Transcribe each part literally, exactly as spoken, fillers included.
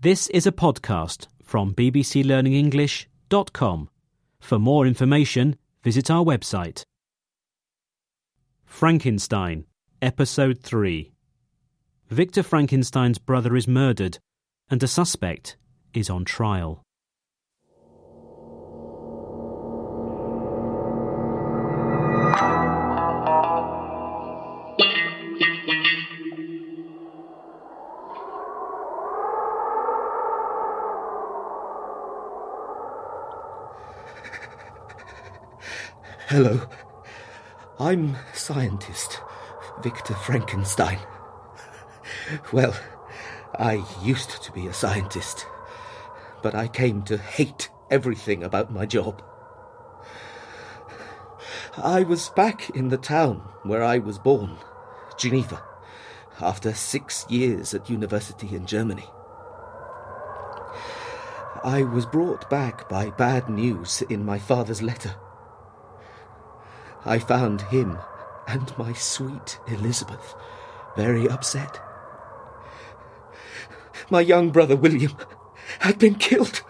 This is a podcast from b b c learning english dot com. For more information, visit our website. Frankenstein, Episode three. Victor Frankenstein's brother is murdered, and a suspect is on trial. Hello, I'm scientist Victor Frankenstein. Well, I used to be a scientist, but I came to hate everything about my job. I was back in the town where I was born, Geneva, after six years at university in Germany. I was brought back by bad news in my father's letter. I found him and my sweet Elizabeth very upset. My young brother William had been killed.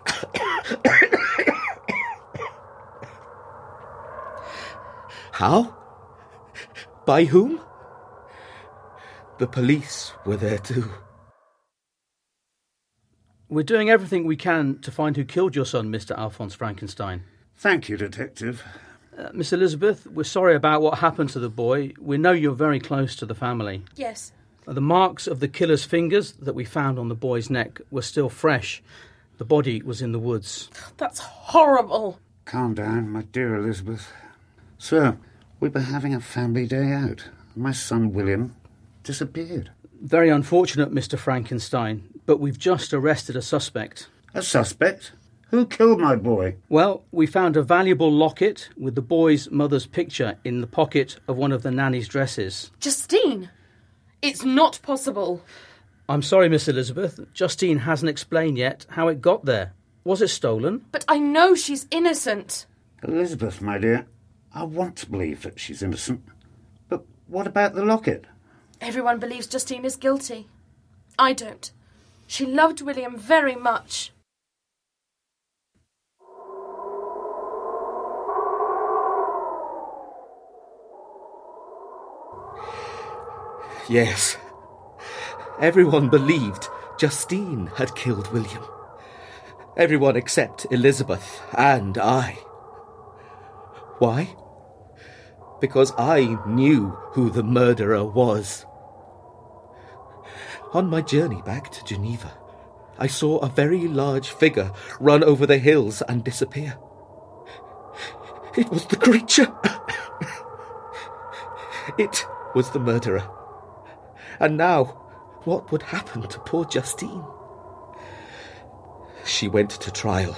How? By whom? The police were there too. We're doing everything we can to find who killed your son, Mister Alphonse Frankenstein. Thank you, Detective. Uh, Miss Elizabeth, we're sorry about what happened to the boy. We know you're very close to the family. Yes. Uh, the marks of the killer's fingers that we found on the boy's neck were still fresh. The body was in the woods. That's horrible. Calm down, my dear Elizabeth. Sir, we were having a family day out. My son William disappeared. Very unfortunate, Mister Frankenstein, but we've just arrested a suspect. A suspect? Who killed my boy? Well, we found a valuable locket with the boy's mother's picture in the pocket of one of the nanny's dresses. Justine! It's not possible. I'm sorry, Miss Elizabeth. Justine hasn't explained yet how it got there. Was it stolen? But I know she's innocent. Elizabeth, my dear, I want to believe that she's innocent. But what about the locket? Everyone believes Justine is guilty. I don't. She loved William very much. Yes. Everyone believed Justine had killed William. Everyone except Elizabeth and I. Why? Because I knew who the murderer was. On my journey back to Geneva, I saw a very large figure run over the hills and disappear. It was the creature. It was the murderer. And now, what would happen to poor Justine? She went to trial.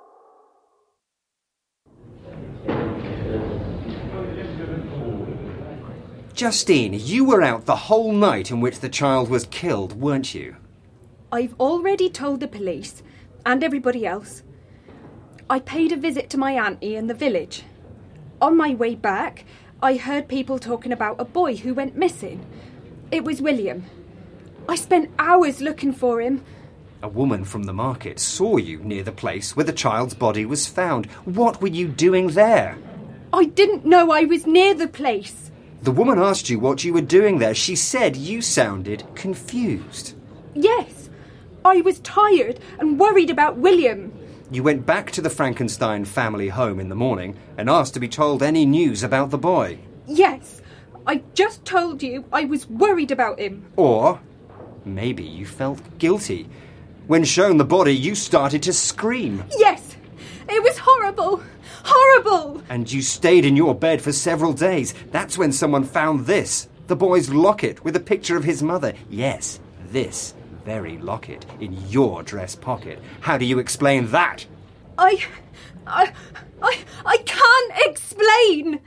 Justine, you were out the whole night in which the child was killed, weren't you? I've already told the police, and everybody else. I paid a visit to my auntie in the village. On my way back, I heard people talking about a boy who went missing. It was William. I spent hours looking for him. A woman from the market saw you near the place where the child's body was found. What were you doing there? I didn't know I was near the place. The woman asked you what you were doing there. She said you sounded confused. Yes, I was tired and worried about William. You went back to the Frankenstein family home in the morning and asked to be told any news about the boy. Yes, I just told you I was worried about him. Or maybe you felt guilty. When shown the body, you started to scream. Yes, it was horrible. Horrible! And you stayed in your bed for several days. That's when someone found this. The boy's locket with a picture of his mother. Yes, this very locket in your dress pocket. How do you explain that? I... I... I, I can't explain!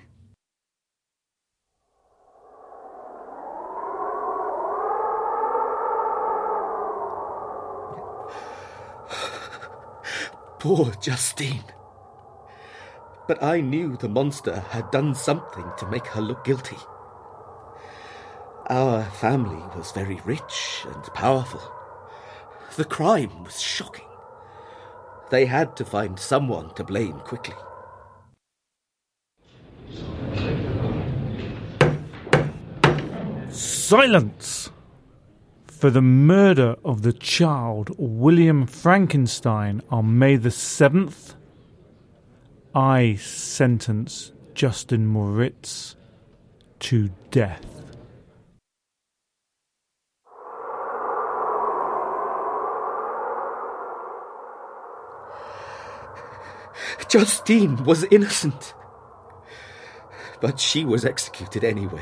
Poor Justine. But I knew the monster had done something to make her look guilty. Our family was very rich and powerful. The crime was shocking. They had to find someone to blame quickly. Silence! For the murder of the child William Frankenstein on May the seventh, I sentence Justin Moritz to death. Justine was innocent, but she was executed anyway.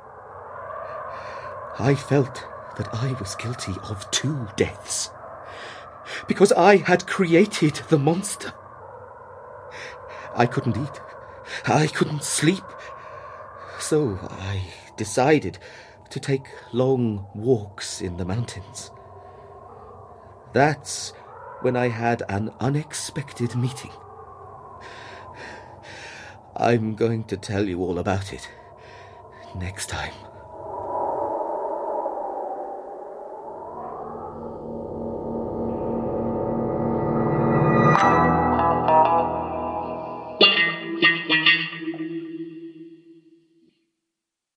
I felt that I was guilty of two deaths, because I had created the monster. I couldn't eat, I couldn't sleep, so I decided to take long walks in the mountains. That's when I had an unexpected meeting. I'm going to tell you all about it next time.